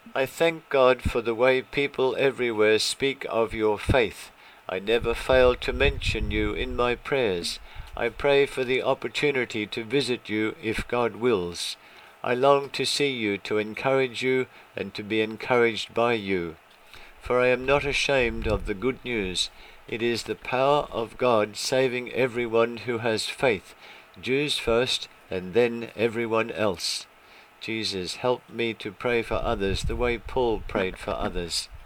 I thank God for the way people everywhere speak of your faith. I never fail to mention you in my prayers. I pray for the opportunity to visit you if God wills. I long to see you, to encourage you, and to be encouraged by you. For I am not ashamed of the good news. It is the power of God saving everyone who has faith, Jews first, and then everyone else. Jesus, help me to pray for others the way Paul prayed for others.